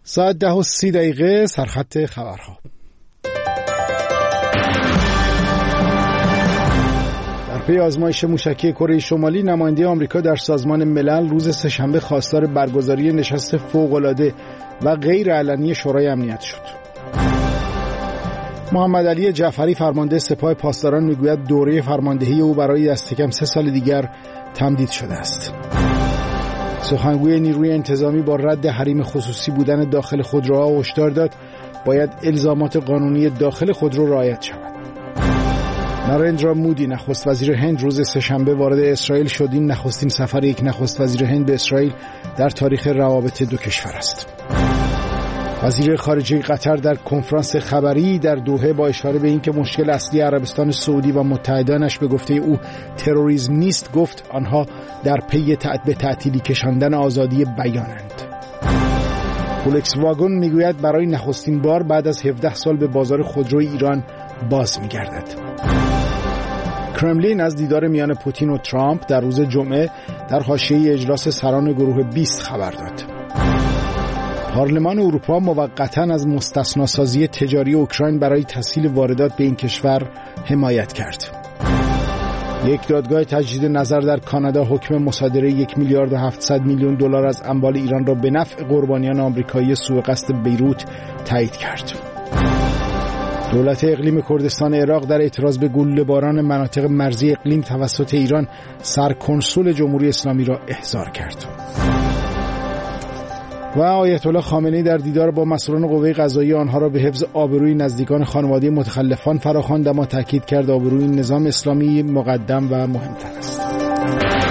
ساعت 10:30 سرخط خبرها. در پی آزمایش موشکی کره شمالی، نماینده آمریکا در سازمان ملل روز سه‌شنبه خواستار برگزاری نشست فوق‌العاده و غیر علنی شورای امنیت شد. محمد علی جعفری فرمانده سپاه پاسداران میگوید دوره فرماندهی او برای دست کم 3 سال دیگر تمدید شده است. سخنگوی نیروی انتظامی با رد حریم خصوصی بودن داخل خودروها هشدار داد باید الزامات قانونی داخل خودرو رعایت شود. نارندرا مودی نخست وزیر هند روز سه‌شنبه وارد اسرائیل شد. این نخستین سفر یک نخست وزیر هند به اسرائیل در تاریخ روابط دو کشور است. وزیر خارجه قطر در کنفرانس خبری در دوحه با اشاره به اینکه مشکل اصلی عربستان سعودی و متحدانش به گفته او تروریسم نیست، گفت آنها در پی به تعطیلی کشاندن آزادی بیانند. فولکس واگن میگوید برای نخستین بار بعد از 17 سال به بازار خودروی ایران باز میگردد. کرملین از دیدار میان پوتین و ترامپ در روز جمعه در حاشیه اجلاس سران گروه 20 خبر داد. پارلمان اروپا موقتاً از مستثناسازی تجاری اوکراین برای تسهیل واردات به این کشور حمایت کرد. یک دادگاه تجدید نظر در کانادا حکم مصادره 1,700,000,000 دلار از اموال ایران را به نفع قربانیان آمریکایی سوء قصد بیروت تایید کرد. دولت اقلیم کردستان عراق در اعتراض به گلوله‌باران مناطق مرزی اقلیم توسط ایران سرکنسول جمهوری اسلامی را احضار کرد. و آیت الله خامنه‌ای در دیدار با مسئولان قوه قضاییه آنها را به حفظ آبروی نزدیکان خانواده متخلفان فراخواند، اما تاکید کرد آبروی نظام اسلامی مقدم و مهمتر است.